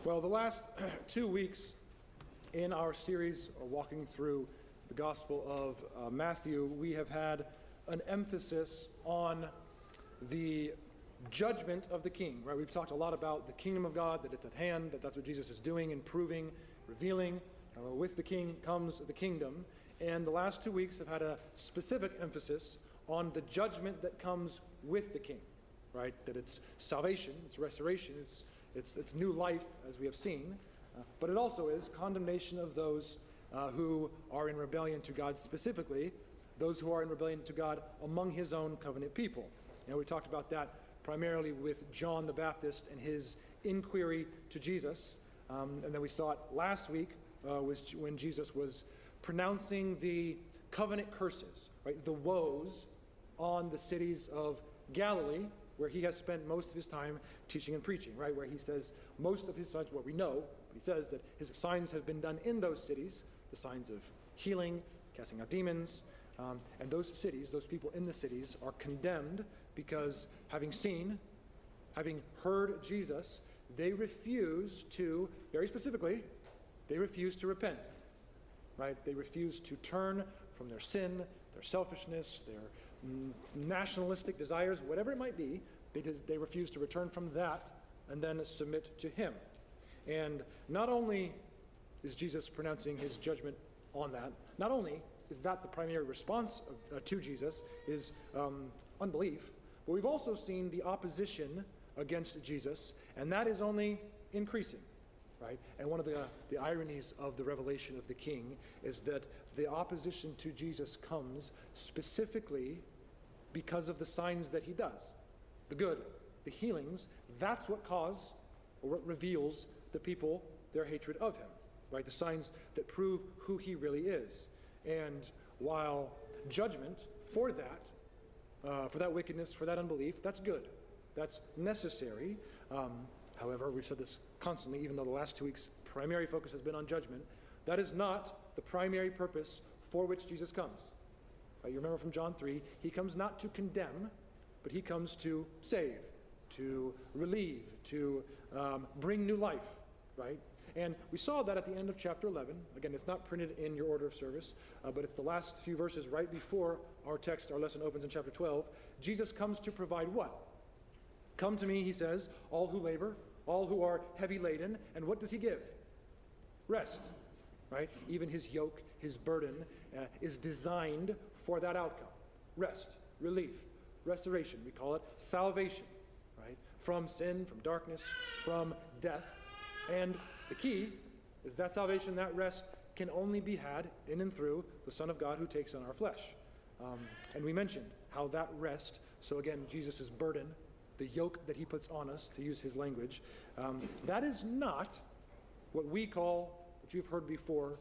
Well, the last 2 weeks in our series, walking through the Gospel of Matthew, we have had an emphasis on the judgment of the King, right? We've talked a lot about the kingdom of God, that it's at hand, that's what Jesus is doing and proving, revealing. With the King comes the kingdom. And the last 2 weeks have had a specific emphasis on the judgment that comes with the King, right? That it's salvation, it's restoration, it's new life, as we have seen. But it also is condemnation of those who are in rebellion to God, specifically those who are in rebellion to God among his own covenant people. We talked about that primarily with John the Baptist and his inquiry to Jesus. And then we saw it last week was when Jesus was pronouncing the covenant curses, right? The woes on the cities of Galilee, where he has spent most of his time teaching and preaching, right? Where he says most of his signs, what we know, but he says that his signs have been done in those cities, the signs of healing, casting out demons, and those cities, those people in the cities are condemned because having seen, having heard Jesus, they refuse to, very specifically, they refuse to repent, right? They refuse to turn from their sin, their selfishness, their nationalistic desires, whatever it might be, because they refuse to return from that and then submit to him. And not only is Jesus pronouncing his judgment on that, not only is that the primary response to Jesus, is unbelief, but we've also seen the opposition against Jesus, and that is only increasing. Right? And one of the ironies of the revelation of the King is that the opposition to Jesus comes specifically because of the signs that he does. The good, the healings, that's what cause or what reveals the people their hatred of him. Right? The signs that prove who he really is. And while judgment for that wickedness, for that unbelief, that's good. That's necessary. However, we've said this constantly, even though the last 2 weeks' primary focus has been on judgment, that is not the primary purpose for which Jesus comes. You remember from John 3, he comes not to condemn, but he comes to save, to relieve, to bring new life, right? And we saw that at the end of chapter 11. Again, it's not printed in your order of service, but it's the last few verses right before our text, our lesson opens in chapter 12. Jesus comes to provide what? Come to me, he says, all who labor, all who are heavy laden. And what does he give? Rest, right? Even his yoke, his burden is designed for that outcome. Rest, relief, restoration. We call it salvation, right? From sin, from darkness, from death. And the key is that salvation, that rest, can only be had in and through the Son of God who takes on our flesh. And we mentioned how that rest, so again, Jesus' burden, the yoke that he puts on us, to use his language, that is not what we call, what you've heard before,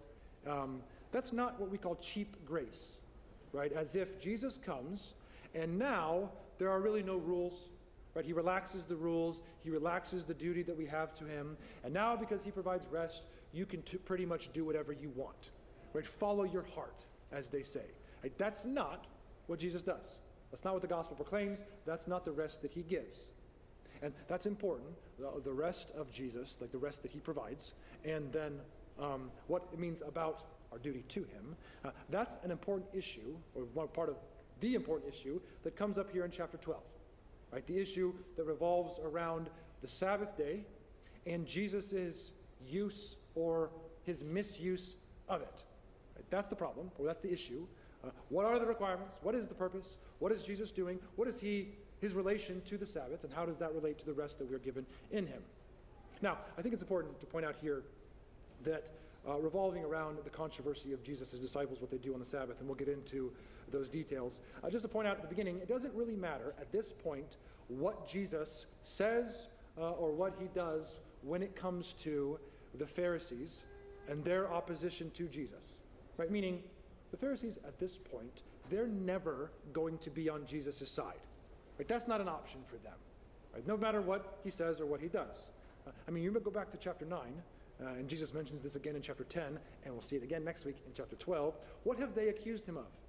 that's not what we call cheap grace, right? As if Jesus comes and now there are really no rules, right? He relaxes the rules, he relaxes the duty that we have to him, and now because he provides rest, you can pretty much do whatever you want, right? Follow your heart, as they say. Right? That's not what Jesus does. That's not what the gospel proclaims. That's not the rest that he gives. And that's important, the rest of Jesus, like the rest that he provides, and then what it means about our duty to him. That's an important issue, or one part of the important issue that comes up here in chapter 12. Right? The issue that revolves around the Sabbath day and Jesus' use or his misuse of it. Right? That's the problem, or that's the issue. What are the requirements? What is the purpose? What is Jesus doing? What is his relation to the Sabbath, and how does that relate to the rest that we're given in him? Now, I think it's important to point out here that revolving around the controversy of Jesus' disciples, what they do on the Sabbath, and we'll get into those details. Just to point out at the beginning, it doesn't really matter at this point what Jesus says or what he does when it comes to the Pharisees and their opposition to Jesus, right? Meaning, the Pharisees at this point, they're never going to be on Jesus' side. Right? That's not an option for them. Right? No matter what he says or what he does. You go back to chapter 9, and Jesus mentions this again in chapter 10, and we'll see it again next week in chapter 12. What have they accused him of?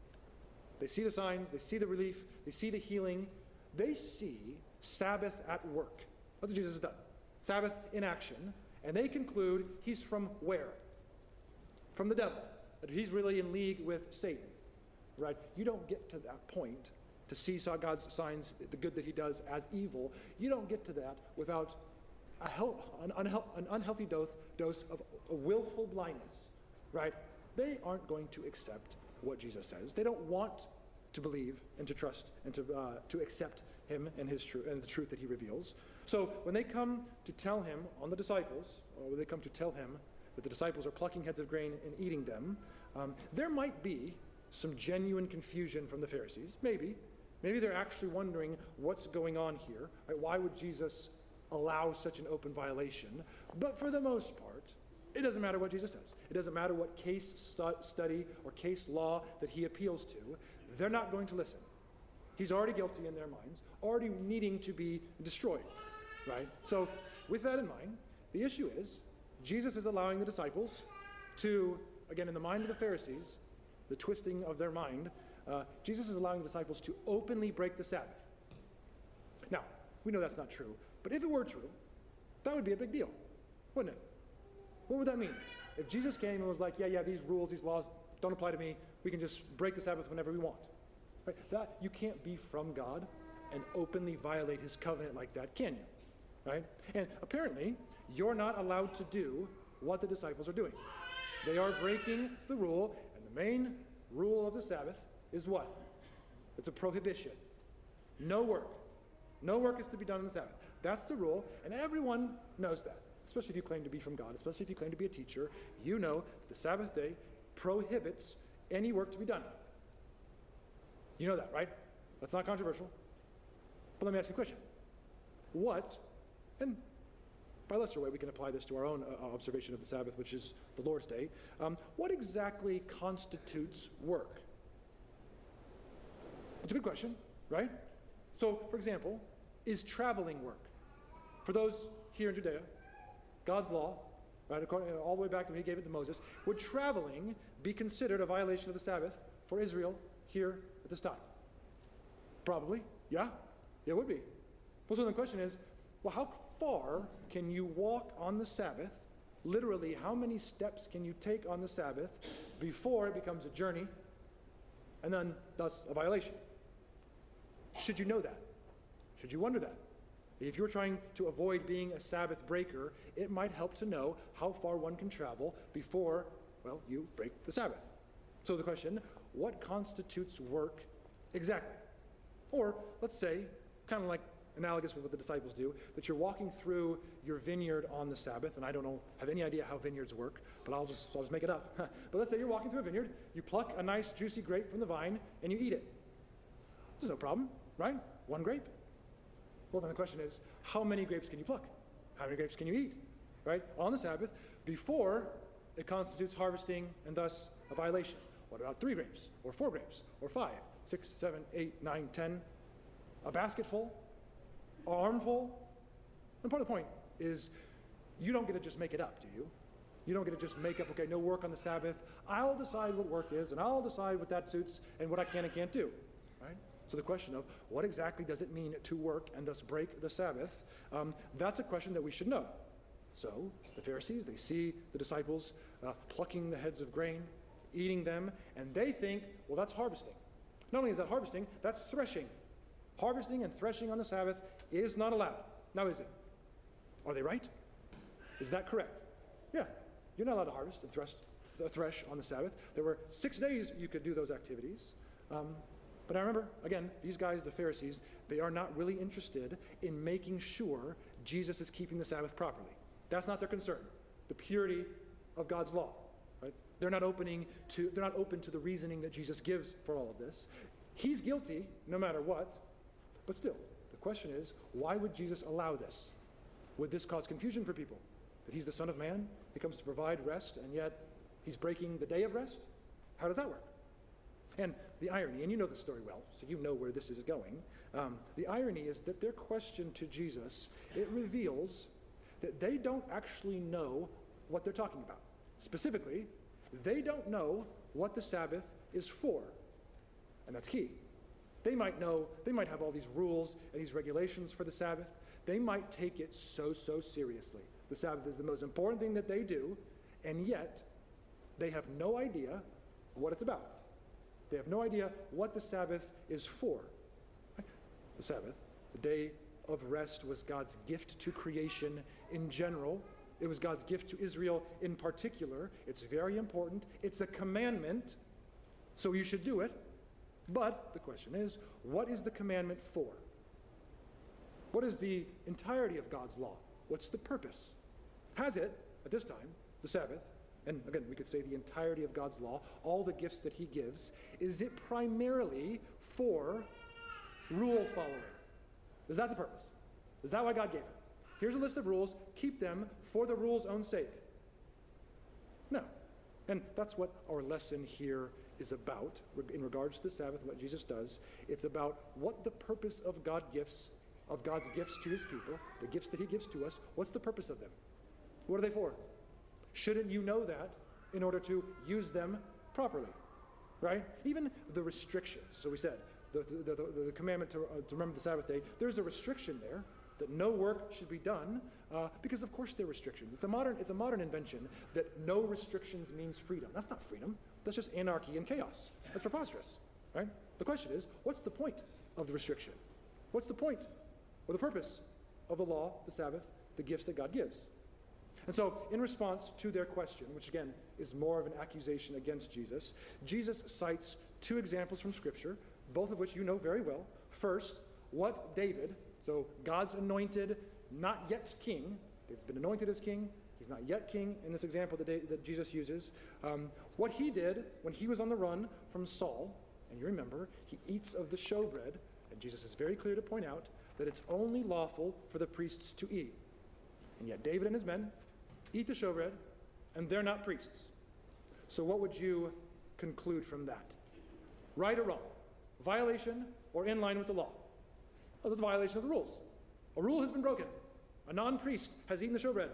They see the signs, they see the relief, they see the healing. They see Sabbath at work. That's what Jesus has done. Sabbath in action. And they conclude he's from where? From the devil. That he's really in league with Satan. Right? You don't get to that point to see God's signs, the good that he does, as evil. You don't get to that without an unhealthy dose of a willful blindness. Right? They aren't going to accept what Jesus says. They don't want to believe and to trust and to accept him and his truth and the truth that he reveals. So when they come to tell him on the disciples, or when they come to tell him that the disciples are plucking heads of grain and eating them, there might be some genuine confusion from the Pharisees. Maybe they're actually wondering what's going on here. Right? Why would Jesus allow such an open violation? But for the most part, it doesn't matter what Jesus says. It doesn't matter what case study or case law that he appeals to. They're not going to listen. He's already guilty in their minds, already needing to be destroyed, right? So with that in mind, the issue is Jesus is allowing the disciples to, again, in the mind of the Pharisees, the twisting of their mind, Jesus is allowing the disciples to openly break the Sabbath. Now, we know that's not true, but if it were true, that would be a big deal, wouldn't it? What would that mean? If Jesus came and was like, yeah, these rules, these laws don't apply to me, we can just break the Sabbath whenever we want. Right? That, you can't be from God and openly violate his covenant like that, can you? Right? And apparently, you're not allowed to do what the disciples are doing. They are breaking the rule, and the main rule of the Sabbath is what? It's a prohibition. No work. No work is to be done on the Sabbath. That's the rule, and everyone knows that. Especially if you claim to be from God, especially if you claim to be a teacher, you know that the Sabbath day prohibits any work to be done. You know that, right? That's not controversial. But let me ask you a question. What, and by lesser way we can apply this to our own observation of the Sabbath, which is the Lord's Day, what exactly constitutes work? It's a good question, right? So, for example, is traveling work? For those here in Judea, God's law, right, all the way back to when he gave it to Moses, would traveling be considered a violation of the Sabbath for Israel here at this time? Probably, yeah, it would be. Well, so the question is, well, how far can you walk on the Sabbath? Literally, how many steps can you take on the Sabbath before it becomes a journey and then thus a violation? Should you know that? Should you wonder that? If you're trying to avoid being a Sabbath breaker, it might help to know how far one can travel before, well, you break the Sabbath. So the question, what constitutes work exactly? Or let's say, kind of like analogous with what the disciples do, that you're walking through your vineyard on the Sabbath, and I don't have any idea how vineyards work, but I'll just make it up. But let's say you're walking through a vineyard, you pluck a nice juicy grape from the vine, and you eat it. There's no problem, right? One grape. Well, then the question is, how many grapes can you pluck? How many grapes can you eat, right? On the Sabbath, before it constitutes harvesting and thus a violation. What about 3 grapes, or 4 grapes, or 5, 6, 7, 8, 9, 10? A basketful? An armful? And part of the point is, you don't get to just make it up, do you? You don't get to just make up, okay, no work on the Sabbath. I'll decide what work is, and I'll decide what that suits and what I can and can't do, right? So the question of what exactly does it mean to work and thus break the Sabbath, that's a question that we should know. So the Pharisees, they see the disciples plucking the heads of grain, eating them, and they think, well, that's harvesting. Not only is that harvesting, that's threshing. Harvesting and threshing on the Sabbath is not allowed. Now is it? Are they right? Is that correct? Yeah, you're not allowed to harvest and thresh on the Sabbath. There were 6 days you could do those activities. But I remember, again, these guys, the Pharisees, they are not really interested in making sure Jesus is keeping the Sabbath properly. That's not their concern. The purity of God's law, right? They're not open to the reasoning that Jesus gives for all of this. He's guilty no matter what, but still, the question is, why would Jesus allow this? Would this cause confusion for people? That he's the Son of Man, he comes to provide rest, and yet he's breaking the day of rest? How does that work? And the irony, and you know the story well, so you know where this is going. The irony is that their question to Jesus, it reveals that they don't actually know what they're talking about. Specifically, they don't know what the Sabbath is for. And that's key. They might have all these rules and these regulations for the Sabbath. They might take it so seriously. The Sabbath is the most important thing that they do, and yet they have no idea what it's about. They have no idea what the Sabbath is for. The Sabbath, the day of rest, was God's gift to creation in general. It was God's gift to Israel in particular. It's very important. It's a commandment, so you should do it. But the question is, what is the commandment for? What is the entirety of God's law? What's the purpose? Has it, at this time, the Sabbath, and again, we could say the entirety of God's law, all the gifts that he gives, is it primarily for rule following? Is that the purpose? Is that why God gave it? Here's a list of rules. Keep them for the rule's own sake. No. And that's what our lesson here is about in regards to the Sabbath, what Jesus does. It's about what the purpose of God's gifts to his people, the gifts that he gives to us, what's the purpose of them? What are they for? Shouldn't you know that in order to use them properly? Right? Even the restrictions. So we said, the commandment to remember the Sabbath day, there's a restriction there that no work should be done because of course there are restrictions. It's a modern invention that no restrictions means freedom. That's not freedom. That's just anarchy and chaos. That's preposterous. Right? The question is, what's the point of the restriction? What's the point or the purpose of the law, the Sabbath, the gifts that God gives? And so, in response to their question, which again is more of an accusation against Jesus, Jesus cites two examples from Scripture, both of which you know very well. First, what David, so God's anointed, not yet king, David's been anointed as king, he's not yet king in this example that Jesus uses, what he did when he was on the run from Saul, and you remember, he eats of the showbread, and Jesus is very clear to point out that it's only lawful for the priests to eat. And yet David and his men eat the showbread, and they're not priests. So what would you conclude from that? Right or wrong? Violation or in line with the law? Oh, that's a violation of the rules. A rule has been broken. A non-priest has eaten the showbread.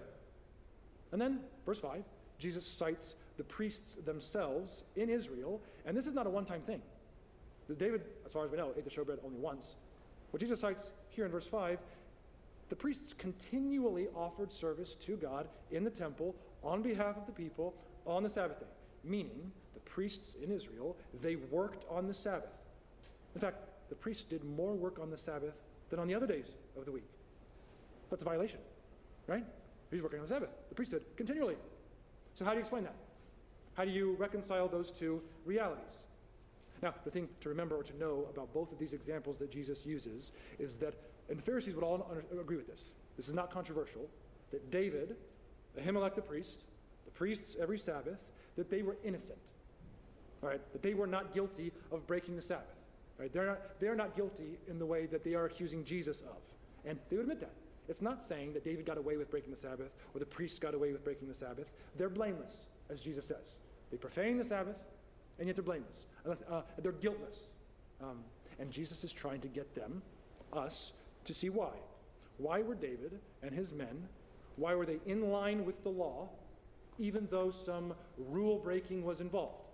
And then, verse 5, Jesus cites the priests themselves in Israel, and this is not a one-time thing. Because David, as far as we know, ate the showbread only once. What Jesus cites here in verse 5, the priests continually offered service to God in the temple on behalf of the people on the Sabbath day. Meaning, the priests in Israel, they worked on the Sabbath. In fact, the priests did more work on the Sabbath than on the other days of the week. That's a violation, right? He's working on the Sabbath, the priesthood, continually. So how do you explain that? How do you reconcile those two realities? Now, the thing to remember or to know about both of these examples that Jesus uses is that, and the Pharisees would all agree with this. This is not controversial, that David, Ahimelech the priests every Sabbath, that they were innocent, all right? That they were not guilty of breaking the Sabbath. Right? They're not guilty in the way that they are accusing Jesus of. And they would admit that. It's not saying that David got away with breaking the Sabbath or the priests got away with breaking the Sabbath. They're blameless, as Jesus says. They profane the Sabbath, and yet they're blameless. They're guiltless. And Jesus is trying to get them, us, to see why. Why were David and his men, why were they in line with the law, even though some rule breaking was involved?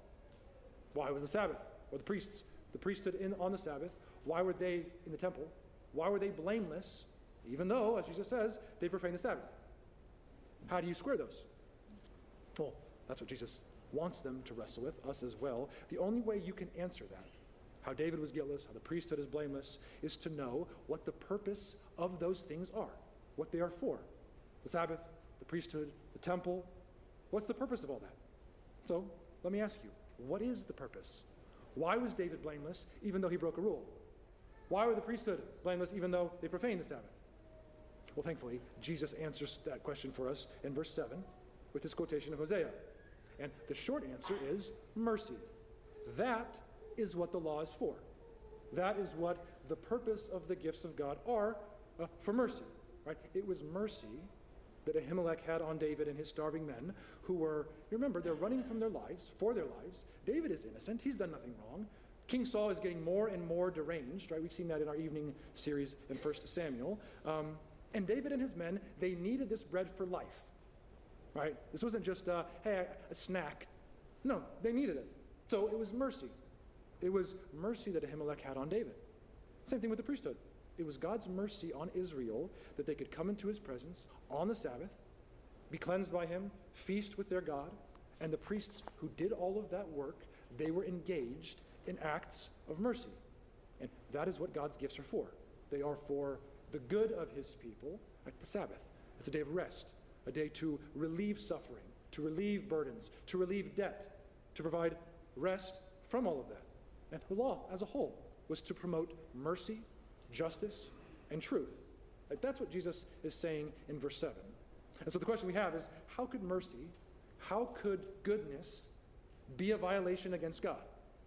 Why was the Sabbath, or the priesthood on the Sabbath, why were they in the temple? Why were they blameless, even though, as Jesus says, they profaned the Sabbath? How do you square those? Well, that's what Jesus wants them to wrestle with, us as well. The only way you can answer that, how David was guiltless, how the priesthood is blameless, is to know what the purpose of those things are, what they are for. The Sabbath, the priesthood, the temple. What's the purpose of all that? So, let me ask you, what is the purpose? Why was David blameless even though he broke a rule? Why were the priesthood blameless even though they profaned the Sabbath? Well, thankfully, Jesus answers that question for us in verse 7 with this quotation of Hosea. And the short answer is mercy. That is what the law is for. That is what the purpose of the gifts of God are, for mercy. Right? It was mercy that Ahimelech had on David and his starving men who were, you remember, they're running from their lives, for their lives. David is innocent. He's done nothing wrong. King Saul is getting more and more deranged, right? We've seen that in our evening series in 1 Samuel. And David and his men, they needed this bread for life, right? This wasn't just, a snack. No, they needed it. So it was mercy. It was mercy that Ahimelech had on David. Same thing with the priesthood. It was God's mercy on Israel that they could come into his presence on the Sabbath, be cleansed by him, feast with their God. And the priests who did all of that work, they were engaged in acts of mercy. And that is what God's gifts are for. They are for the good of his people, like the Sabbath. It's a day of rest, a day to relieve suffering, to relieve burdens, to relieve debt, to provide rest from all of that. And the law as a whole was to promote mercy, justice, and truth. Like that's what Jesus is saying in verse 7. And so the question we have is, how could mercy, how could goodness be a violation against God?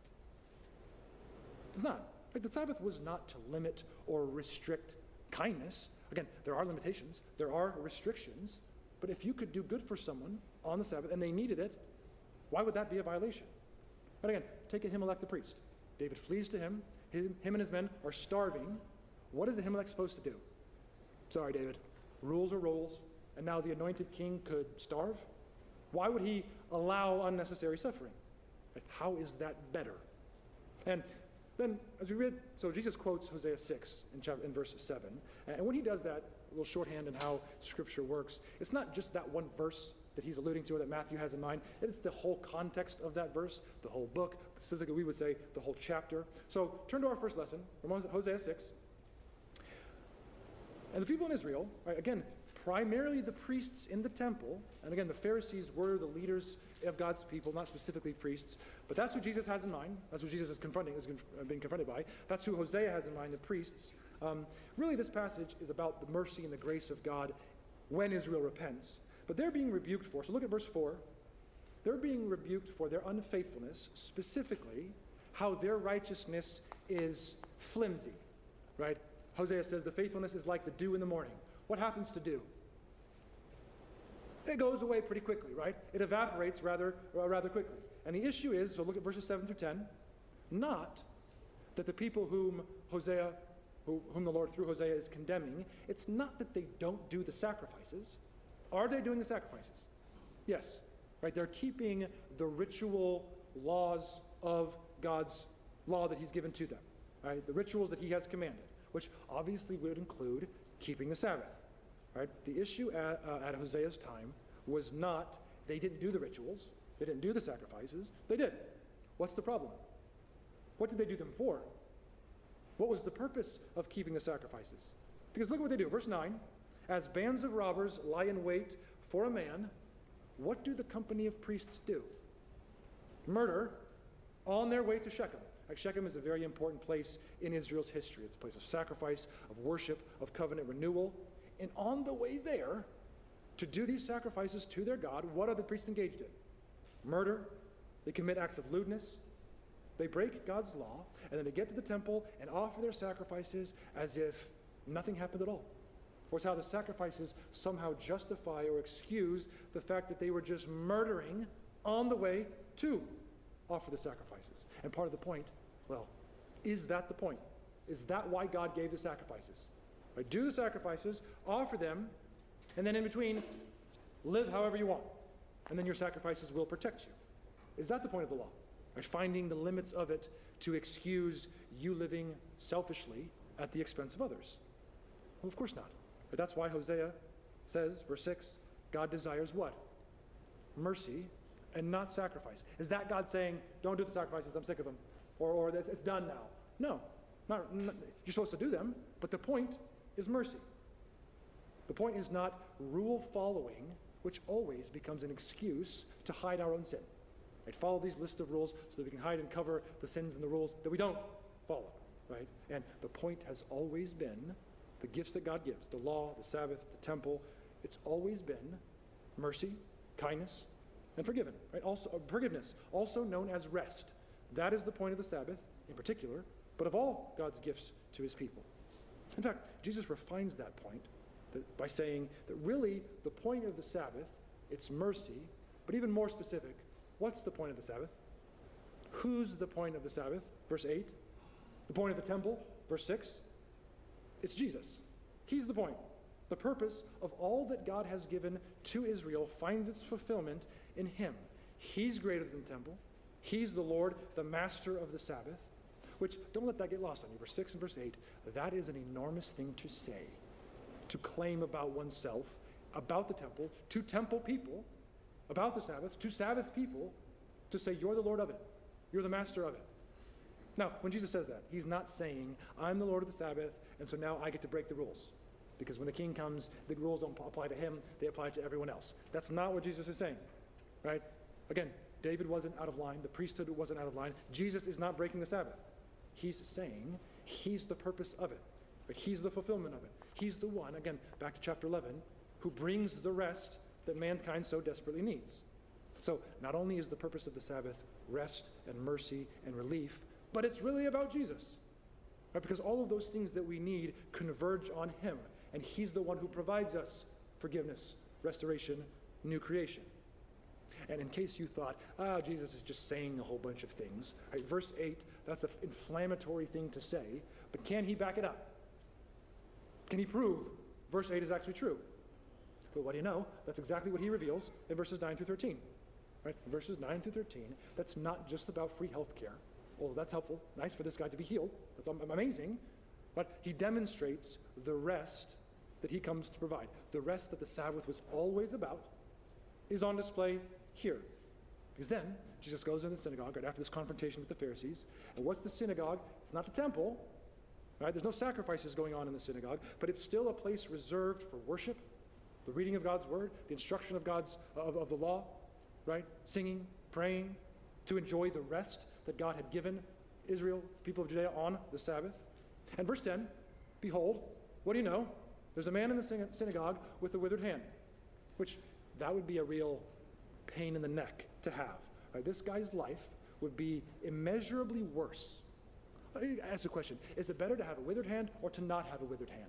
It's not. Like the Sabbath was not to limit or restrict kindness. Again, there are limitations, there are restrictions, but if you could do good for someone on the Sabbath and they needed it, why would that be a violation? But again, take Ahimelech the priest. David flees to him. Him and his men are starving. What is Ahimelech supposed to do? Sorry, David. Rules are rules, and now the anointed king could starve? Why would he allow unnecessary suffering? Like, how is that better? And then, as we read, so Jesus quotes Hosea 6 in verse 7. And when he does that, a little shorthand in how Scripture works, it's not just that one verse that he's alluding to or that Matthew has in mind. It's the whole context of that verse, the whole book, specifically we would say the whole chapter. So turn to our first lesson from Hosea 6. And the people in Israel, right, again, primarily the priests in the temple, and again, the Pharisees were the leaders of God's people, not specifically priests, but that's who Jesus has in mind. That's who Jesus is being confronted by. That's who Hosea has in mind, the priests. Really, this passage is about the mercy and the grace of God when Israel repents. But they're being rebuked for, so look at verse 4. They're being rebuked for their unfaithfulness, specifically how their righteousness is flimsy, right? Hosea says the faithfulness is like the dew in the morning. What happens to dew? It goes away pretty quickly, right? It evaporates rather quickly. And the issue is, so look at verses 7 through 10, not that the people whom the Lord through Hosea is condemning, it's not that they don't do the sacrifices. Are they doing the sacrifices? Yes, right? They're keeping the ritual laws of God's law that he's given to them, right? The rituals that he has commanded, which obviously would include keeping the Sabbath, right? The issue at Hosea's time was not they didn't do the rituals, they didn't do the sacrifices, they did. What's the problem? What did they do them for? What was the purpose of keeping the sacrifices? Because look at what they do. Verse 9, as bands of robbers lie in wait for a man, what do the company of priests do? Murder on their way to Shechem. Like Shechem is a very important place in Israel's history. It's a place of sacrifice, of worship, of covenant renewal. And on the way there, to do these sacrifices to their God, what are the priests engaged in? Murder. They commit acts of lewdness. They break God's law, and then they get to the temple and offer their sacrifices as if nothing happened at all. Or it's how the sacrifices somehow justify or excuse the fact that they were just murdering on the way to offer the sacrifices. And part of the point, well, is that the point? Is that why God gave the sacrifices? Right? Do the sacrifices, offer them, and then in between, live however you want. And then your sacrifices will protect you. Is that the point of the law? Right? Finding the limits of it to excuse you living selfishly at the expense of others? Well, of course not. But that's why Hosea says, verse 6, God desires what? Mercy and not sacrifice. Is that God saying, don't do the sacrifices, I'm sick of them? Or it's done now? No. Not, you're supposed to do them, but the point is mercy. The point is not rule following, which always becomes an excuse to hide our own sin. Right? Follow these lists of rules so that we can hide and cover the sins and the rules that we don't follow. Right? And the point has always been the gifts that God gives, the law, the Sabbath, the temple. It's always been mercy, kindness, and forgiveness, also known as rest. That is the point of the Sabbath in particular, but of all God's gifts to his people. In fact, Jesus refines that point by saying that really the point of the Sabbath, it's mercy, but even more specific, what's the point of the Sabbath? Who's the point of the Sabbath? Verse 8. The point of the temple? Verse 6. It's Jesus. He's the point. The purpose of all that God has given to Israel finds its fulfillment in him. He's greater than the temple. He's the Lord, the master of the Sabbath, which, don't let that get lost on you. Verse 6 and verse 8, that is an enormous thing to say, to claim about oneself about the temple, to temple people, about the Sabbath, to Sabbath people, to say, you're the Lord of it. You're the master of it. Now, when Jesus says that, he's not saying, I'm the Lord of the Sabbath, and so now I get to break the rules. Because when the king comes, the rules don't apply to him, they apply to everyone else. That's not what Jesus is saying, right? Again, David wasn't out of line. The priesthood wasn't out of line. Jesus is not breaking the Sabbath. He's saying he's the purpose of it. But he's the fulfillment of it. He's the one, again, back to chapter 11, who brings the rest that mankind so desperately needs. So not only is the purpose of the Sabbath rest and mercy and relief, but it's really about Jesus. Right? Because all of those things that we need converge on him. And he's the one who provides us forgiveness, restoration, new creation. And in case you thought, Jesus is just saying a whole bunch of things, right? Verse 8, that's an inflammatory thing to say, but can he back it up? Can he prove verse 8 is actually true? But what do you know? That's exactly what he reveals in verses 9 through 13. Right? In verses 9 through 13, that's not just about free health care, although that's helpful, nice for this guy to be healed, that's amazing, but he demonstrates the rest that he comes to provide. The rest that the Sabbath was always about is on display here. Because then Jesus goes into the synagogue right after this confrontation with the Pharisees. And what's the synagogue? It's not the temple. Right? There's no sacrifices going on in the synagogue, but it's still a place reserved for worship, the reading of God's word, the instruction of of the law, right? Singing, praying, to enjoy the rest that God had given Israel, people of Judea, on the Sabbath. And verse 10, behold, what do you know? There's a man in the synagogue with a withered hand, which that would be a real pain in the neck to have. Right? This guy's life would be immeasurably worse. I ask the question, is it better to have a withered hand or to not have a withered hand?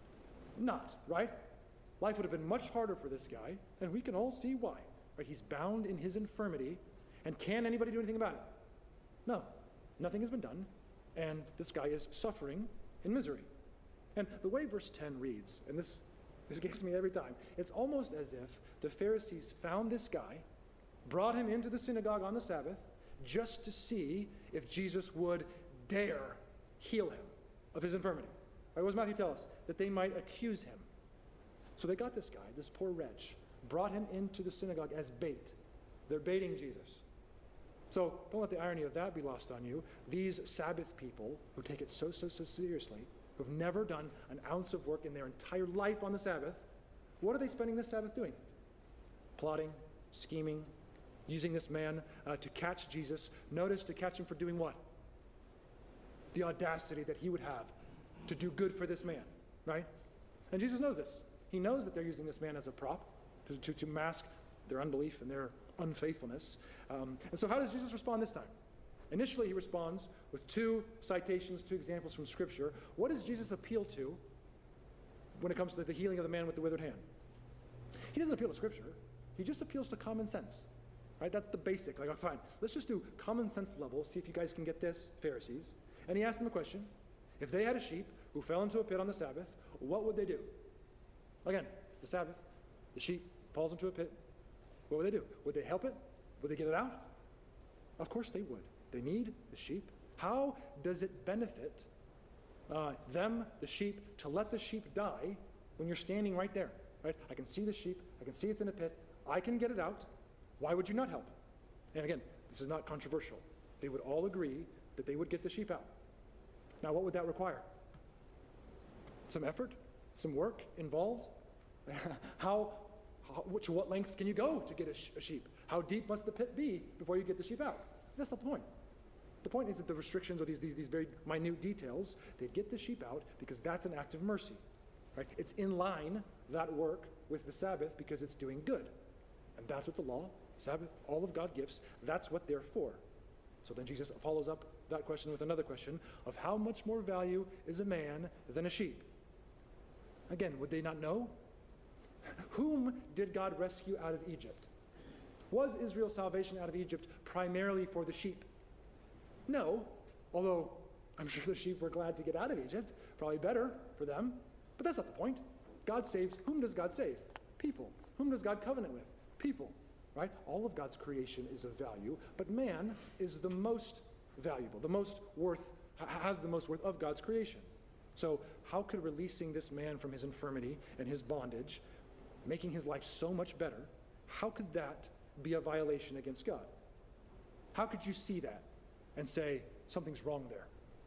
Not, right? Life would have been much harder for this guy, and we can all see why. Right? He's bound in his infirmity, and can anybody do anything about it? No, nothing has been done, and this guy is suffering in misery. And the way verse 10 reads, and this gets me every time, it's almost as if the Pharisees found this guy, brought him into the synagogue on the Sabbath, just to see if Jesus would dare heal him of his infirmity. Right, what does Matthew tell us? That they might accuse him. So they got this guy, this poor wretch, brought him into the synagogue as bait. They're baiting Jesus. So don't let the irony of that be lost on you. These Sabbath people who take it so seriously, who've never done an ounce of work in their entire life on the Sabbath, what are they spending this Sabbath doing? Plotting, scheming, using this man to catch Jesus. Notice, to catch him for doing what? The audacity that he would have to do good for this man, right? And Jesus knows this. He knows that they're using this man as a prop to mask their unbelief and their unfaithfulness. And so how does Jesus respond this time? Initially, he responds with two citations, two examples from Scripture. What does Jesus appeal to when it comes to the healing of the man with the withered hand? He doesn't appeal to Scripture. He just appeals to common sense. Right? That's the basic. Like, fine, let's just do common sense level, see if you guys can get this, Pharisees. And he asked them a question. If they had a sheep who fell into a pit on the Sabbath, what would they do? Again, it's the Sabbath. The sheep falls into a pit. What would they do? Would they help it? Would they get it out? Of course they would. They need the sheep. How does it benefit them, the sheep, to let the sheep die when you're standing right there? Right? I can see the sheep. I can see it's in a pit. I can get it out. Why would you not help? And again, this is not controversial. They would all agree that they would get the sheep out. Now, what would that require? Some effort? Some work involved? To what lengths can you go to get a sheep? How deep must the pit be before you get the sheep out? That's the point. The point is that the restrictions or these very minute details, they'd get the sheep out because that's an act of mercy. Right? It's in line, that work, with the Sabbath because it's doing good. And that's what the law, Sabbath, all of God's gifts, that's what they're for. So then Jesus follows up that question with another question of how much more value is a man than a sheep? Again, would they not know? Whom did God rescue out of Egypt? Was Israel's salvation out of Egypt primarily for the sheep? No, although I'm sure the sheep were glad to get out of Egypt, probably better for them, but that's not the point. God saves. Whom does God save? People. Whom does God covenant with? People, right? All of God's creation is of value, but man is the most valuable, the most worth, has the most worth of God's creation. So how could releasing this man from his infirmity and his bondage making his life so much better, how could that be a violation against God? How could you see that and say, something's wrong there?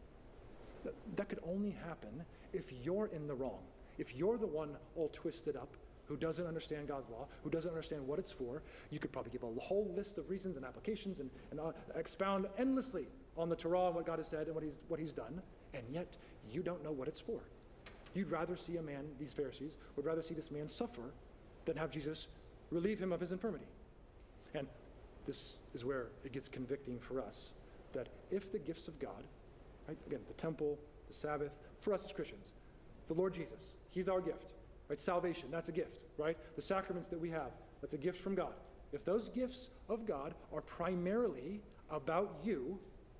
That could only happen if you're in the wrong. If you're the one all twisted up, who doesn't understand God's law, who doesn't understand what it's for, you could probably give a whole list of reasons and applications and expound endlessly on the Torah and what God has said and what he's done, and yet you don't know what it's for. You'd rather see a man, these Pharisees, would rather see this man suffer than have Jesus relieve him of his infirmity. And this is where it gets convicting for us, that if the gifts of God, right, again, the temple, the Sabbath, for us as Christians, the Lord Jesus, he's our gift, right? Salvation, that's a gift, right? The sacraments that we have, that's a gift from God. If those gifts of God are primarily about you,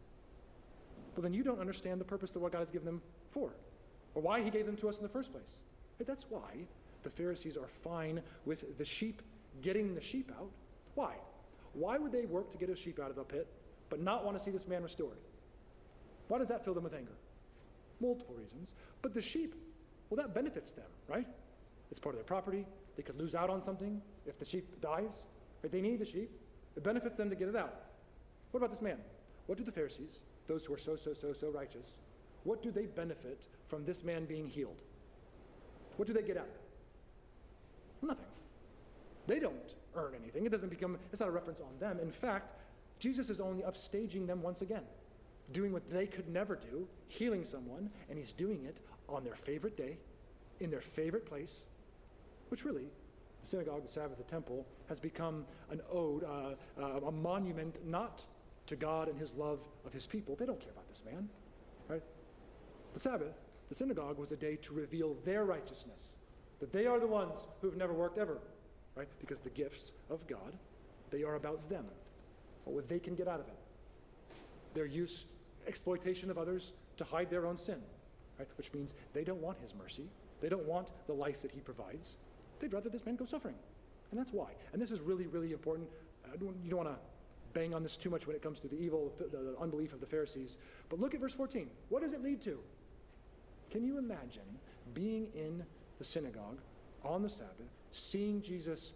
well, then you don't understand the purpose of what God has given them for, or why he gave them to us in the first place. Right? That's why the Pharisees are fine with the sheep getting the sheep out. Why? Why would they work to get a sheep out of the pit, but not want to see this man restored? Why does that fill them with anger? Multiple reasons. But the sheep, well, that benefits them, right? It's part of their property. They could lose out on something if the sheep dies. Right? They need the sheep. It benefits them to get it out. What about this man? What do the Pharisees, those who are so righteous, what do they benefit from this man being healed? What do they get out of it? Nothing. They don't earn anything. It's not a reference on them. In fact, Jesus is only upstaging them once again, doing what they could never do, healing someone, and he's doing it on their favorite day, in their favorite place, which really, the synagogue, the Sabbath, the temple, has become an ode, a monument not to God and his love of his people. They don't care about this man, right? The Sabbath, the synagogue, was a day to reveal their righteousness, that they are the ones who've never worked ever, right? Because the gifts of God, they are about them, what they can get out of it. Their exploitation of others to hide their own sin, right? Which means they don't want his mercy. They don't want the life that he provides. They'd rather this man go suffering. And that's why. And this is really, really important. You don't want to bang on this too much when it comes to the evil, the unbelief of the Pharisees. But look at verse 14. What does it lead to? Can you imagine being in the synagogue on the Sabbath, seeing Jesus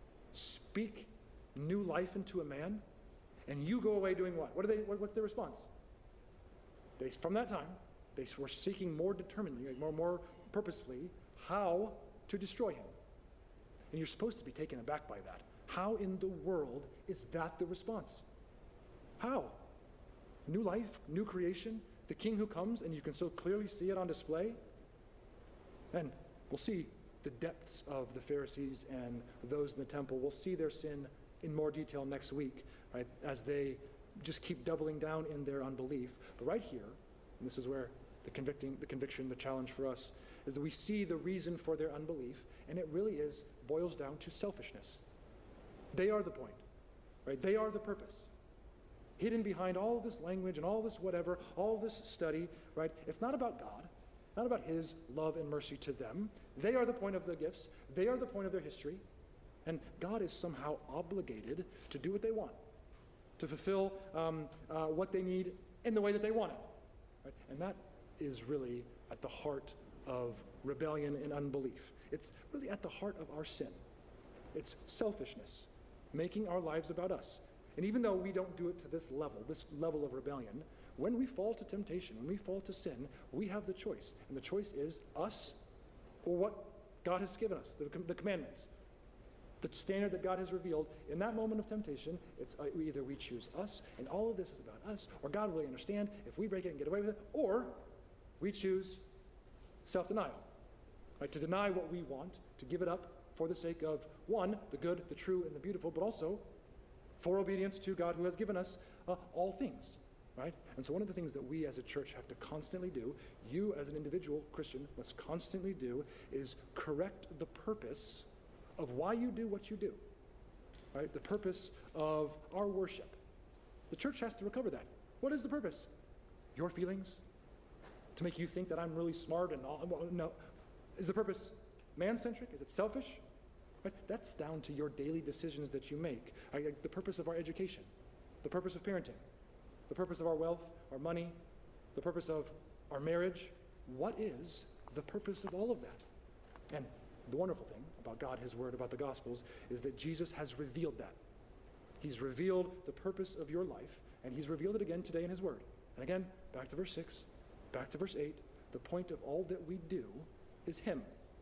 speak new life into a man, and you go away doing what? What's their response? From that time, they were seeking more determinedly, more purposefully, how to destroy him. And you're supposed to be taken aback by that. How in the world is that the response? How? New life, new creation, the king who comes, and you can so clearly see it on display. And we'll see the depths of the Pharisees and those in the temple. We'll see their sin in more detail next week, right, as they just keep doubling down in their unbelief. But right here, and this is where the conviction, the challenge for us, is that we see the reason for their unbelief, and it really boils down to selfishness. They are the point, right? They are the purpose. Hidden behind all of this language and all this whatever, all this study, right? It's not about God, not about his love and mercy to them. They are the point of the gifts. They are the point of their history. And God is somehow obligated to do what they want, to fulfill what they need in the way that they want it. Right? And that is really at the heart of rebellion and unbelief. It's really at the heart of our sin. It's selfishness, making our lives about us. And even though we don't do it to this level of rebellion, when we fall to temptation, when we fall to sin, we have the choice. And the choice is us or what God has given us, the commandments, the standard that God has revealed. In that moment of temptation, it's either we choose us, and all of this is about us, or God will really understand if we break it and get away with it, or we choose self-denial, right? To deny what we want, to give it up for the sake of, one, the good, the true, and the beautiful, but also for obedience to God who has given us all things, right? And so one of the things that we as a church have to constantly do, you as an individual Christian must constantly do, is correct the purpose of why you do what you do, right? The purpose of our worship. The church has to recover that. What is the purpose? Your feelings? To make you think that I'm really smart and all? No. Is the purpose man-centric? Is it selfish? Right? That's down to your daily decisions that you make. The purpose of our education, the purpose of parenting, the purpose of our wealth, our money, the purpose of our marriage. What is the purpose of all of that? And The wonderful thing about God, his word, about the Gospels, is that Jesus has revealed that. He's revealed the purpose of your life, and he's revealed it again today in his word. And again, back to verse 6, back to verse 8, the point of all that we do is him.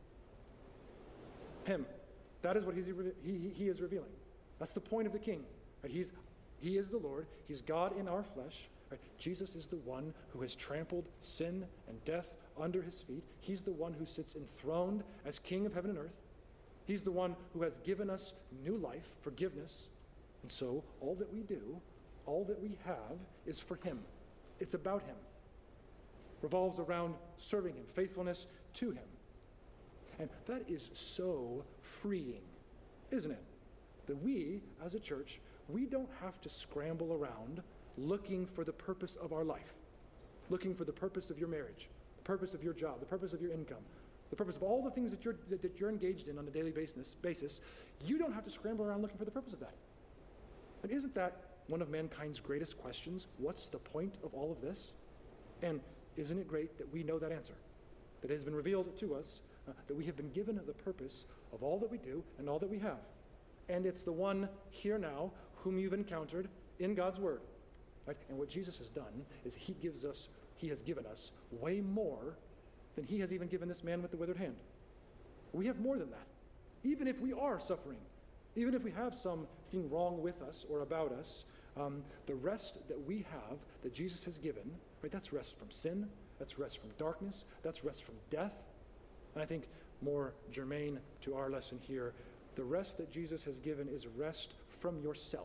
Him. That is what he is revealing. That's the point of the king. Right? He is the Lord. He's God in our flesh. Right? Jesus is the one who has trampled sin and death under his feet. He's the one who sits enthroned as king of heaven and earth. He's the one who has given us new life, forgiveness. And so all that we do, all that we have is for him. It's about him. Revolves around serving him, faithfulness to him. And that is so freeing, isn't it? That we, as a church, we don't have to scramble around looking for the purpose of our life, looking for the purpose of your marriage, the purpose of your job, the purpose of your income, the purpose of all the things that you're engaged in on a daily basis. You don't have to scramble around looking for the purpose of that. And isn't that one of mankind's greatest questions? What's the point of all of this? And isn't it great that we know that answer? That it has been revealed to us, that we have been given the purpose of all that we do and all that we have. And it's the one here now whom you've encountered in God's word. Right? And what Jesus has done is he has given us way more than he has even given this man with the withered hand. We have more than that. Even if we are suffering, even if we have something wrong with us or about us, the rest that we have, that Jesus has given, right, that's rest from sin, that's rest from darkness, that's rest from death. And I think more germane to our lesson here, the rest that Jesus has given is rest from yourself.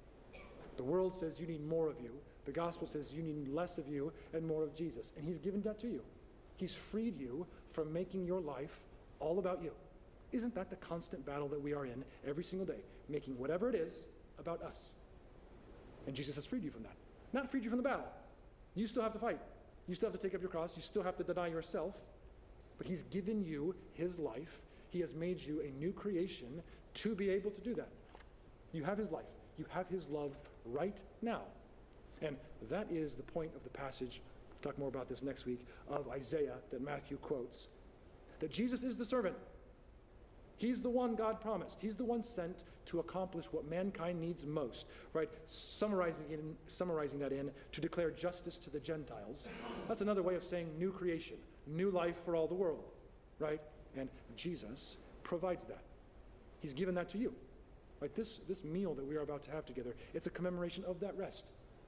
The world says you need more of you. The gospel says you need less of you and more of Jesus. And he's given that to you. He's freed you from making your life all about you. Isn't that the constant battle that we are in every single day? Making whatever it is about us. And Jesus has freed you from that. Not freed you from the battle. You still have to fight. You still have to take up your cross. You still have to deny yourself. But he's given you his life. He has made you a new creation to be able to do that. You have his life. You have his love right now. And that is the point of the passage, we'll talk more about this next week, of Isaiah that Matthew quotes. That Jesus is the servant. He's the one God promised. He's the one sent to accomplish what mankind needs most, right? Summarizing that in to declare justice to the Gentiles. That's another way of saying new creation, new life for all the world, right? And Jesus provides that. He's given that to you. Right? This meal that we are about to have together, it's a commemoration of that rest.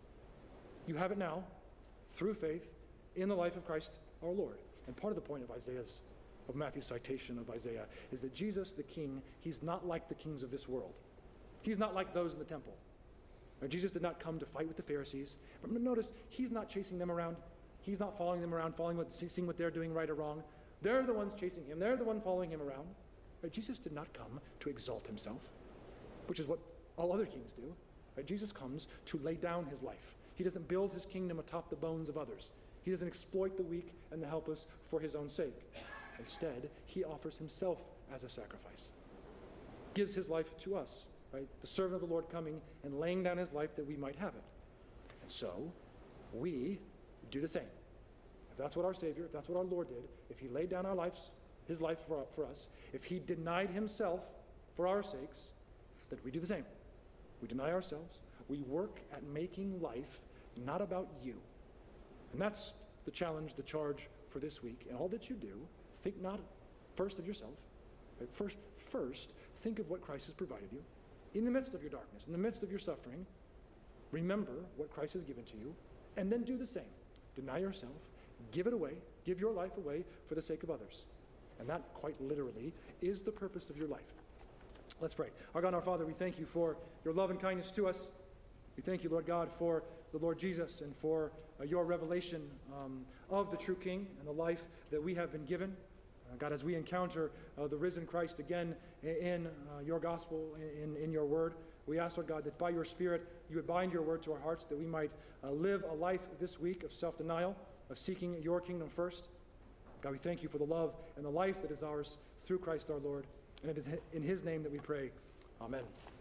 You have it now through faith in the life of Christ our Lord. And part of the point of Matthew's citation of Isaiah is that Jesus, the King, he's not like the kings of this world. He's not like those in the temple. Right? Jesus did not come to fight with the Pharisees. But notice, he's not chasing them around. He's not following them around, seeing what they're doing right or wrong. They're the ones chasing him. They're the one following him around. Right? Jesus did not come to exalt himself, which is what all other kings do. Right? Jesus comes to lay down his life. He doesn't build his kingdom atop the bones of others. He doesn't exploit the weak and the helpless for his own sake. Instead, he offers himself as a sacrifice. Gives his life to us, right? The servant of the Lord coming and laying down his life that we might have it. And so, we do the same. If that's what our Savior, if that's what our Lord did, if he laid down his life for us, if he denied himself for our sakes, then we do the same. We deny ourselves. We work at making life not about you. And that's the challenge, the charge for this week. And all that you do, think not first of yourself. Right? First, think of what Christ has provided you. In the midst of your darkness, in the midst of your suffering, remember what Christ has given to you, and then do the same. Deny yourself, give it away, give your life away for the sake of others. And that, quite literally, is the purpose of your life. Let's pray. Our God and our Father, we thank you for your love and kindness to us. We thank you, Lord God, for the Lord Jesus and for your revelation of the true King and the life that we have been given. God, as we encounter the risen Christ again in your gospel, in your word, we ask, Lord God, that by your Spirit you would bind your word to our hearts, that we might live a life this week of self-denial, of seeking your kingdom first. God, we thank you for the love and the life that is ours through Christ our Lord. And it is in his name that we pray. Amen.